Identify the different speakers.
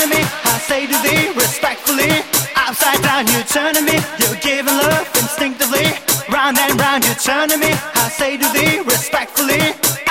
Speaker 1: turning me. I say to thee respectfully, upside down you're turning me. You're giving love instinctively, round and round you're turning me. I say to thee respectfully,